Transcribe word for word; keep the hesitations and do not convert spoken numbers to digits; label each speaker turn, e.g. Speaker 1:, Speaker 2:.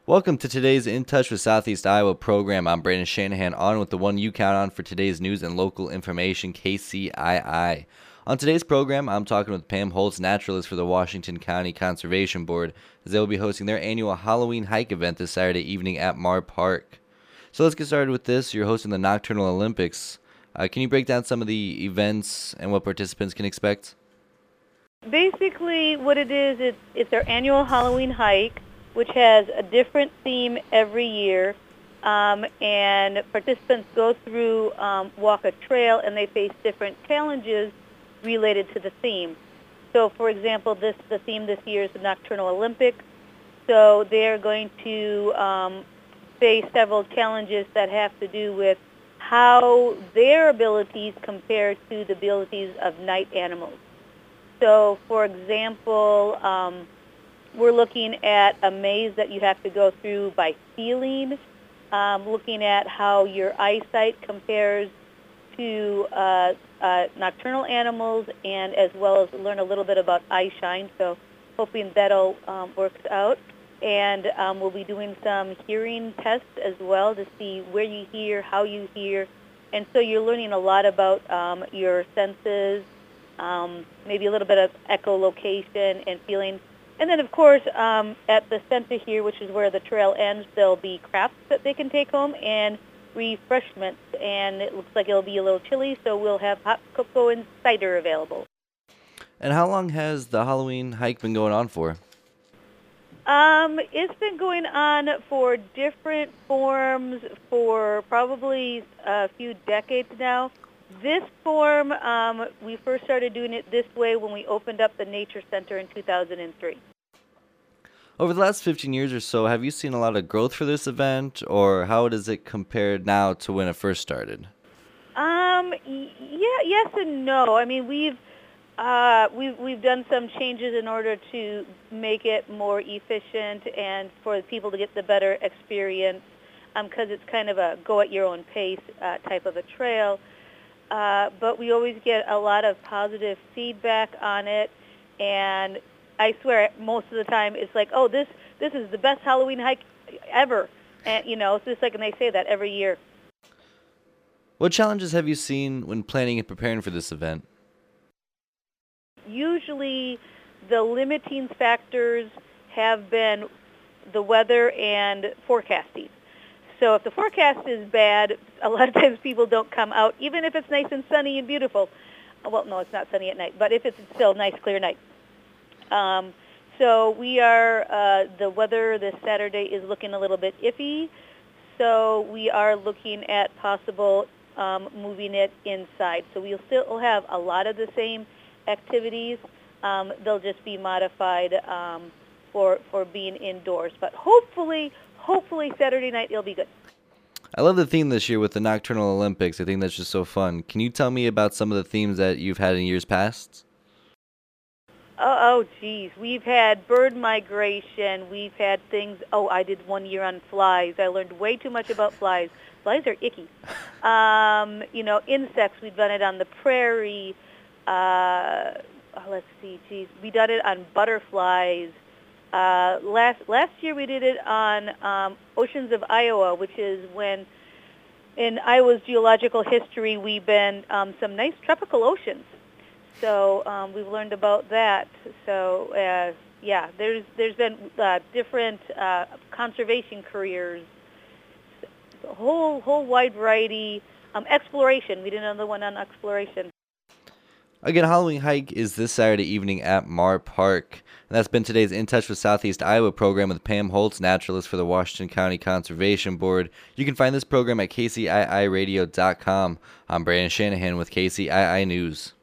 Speaker 1: Welcome to today's In Touch with Southeast Iowa program. I'm Brandon Shanahan, on with the one you count on for today's news and local information, K C I I. On today's program, I'm talking with Pam Holtz, naturalist for the Washington County Conservation Board, as they will be hosting their annual Halloween hike event this Saturday evening at Marr Park. So let's get started with this. You're hosting the Nocturnal Olympics. Uh, can you break down some of the events and what participants can expect?
Speaker 2: Basically, what it is, it's, it's our annual Halloween hike, which has a different theme every year, um, and participants go through, um, walk a trail, and they face different challenges related to the theme. So, for example, this the theme this year is the Nocturnal Olympics. So they're going to um, face several challenges that have to do with how their abilities compare to the abilities of night animals. So, for example, um, we're looking at a maze that you have to go through by feeling, um, looking at how your eyesight compares to uh, uh, nocturnal animals, and as well as learn a little bit about eye shine. So hoping that all um, works out. And um, we'll be doing some hearing tests as well to see where you hear, how you hear. And so you're learning a lot about um, your senses, um, maybe a little bit of echolocation and feeling. And then, of course, um, at the center here, which is where the trail ends, there'll be crafts that they can take home and refreshments. And it looks like it'll be a little chilly, so we'll have hot cocoa and cider available.
Speaker 1: And how long has the Halloween hike been going on for?
Speaker 2: Um, it's been going on for different forms for probably a few decades now. This form, um, we first started doing it this way when we opened up the Nature Center in two thousand three.
Speaker 1: Over the last fifteen years or so, have you seen a lot of growth for this event, or how does it compare now to when it first started?
Speaker 2: Um, y- yeah, yes and no. I mean, we've uh, we've we've done some changes in order to make it more efficient and for people to get the better experience, because um, it's kind of a go at your own pace uh, type of a trail. Uh, but we always get a lot of positive feedback on it, and I swear most of the time it's like, oh, this this is the best Halloween hike ever, and you know, it's just like, and they say that every year.
Speaker 1: What challenges have you seen when planning and preparing for this event?
Speaker 2: Usually, the limiting factors have been the weather and forecasting. So if the forecast is bad, a lot of times people don't come out, even if it's nice and sunny and beautiful. Well, no, it's not sunny at night, but if it's still a nice, clear night. Um, so we are, uh, the weather this Saturday is looking a little bit iffy, so we are looking at possible um, moving it inside. So we'll still have a lot of the same activities. Um, they'll just be modified um, for, for being indoors. But hopefully... Hopefully Saturday night it'll be good.
Speaker 1: I love the theme this year with the Nocturnal Olympics. I think that's just so fun. Can you tell me about some of the themes that you've had in years past?
Speaker 2: Oh, oh geez. We've had bird migration. We've had things. Oh, I did one year on flies. I learned way too much about flies. Flies are icky. Um, you know, insects. We've done it on the prairie. Uh, oh, let's see. Geez. We done it on butterflies. Uh, last last year we did it on um, Oceans of Iowa, which is when in Iowa's geological history we've been um, some nice tropical oceans. So um, we've learned about that. So uh, yeah, there's there's been uh, different uh, conservation careers, a whole whole wide variety. Um, exploration. We did another one on exploration.
Speaker 1: Again, Halloween hike is this Saturday evening at Marr Park. And that's been today's In Touch with Southeast Iowa program with Pam Holtz, naturalist for the Washington County Conservation Board. You can find this program at K C I I radio dot com. I'm Brandon Shanahan with K C I I News.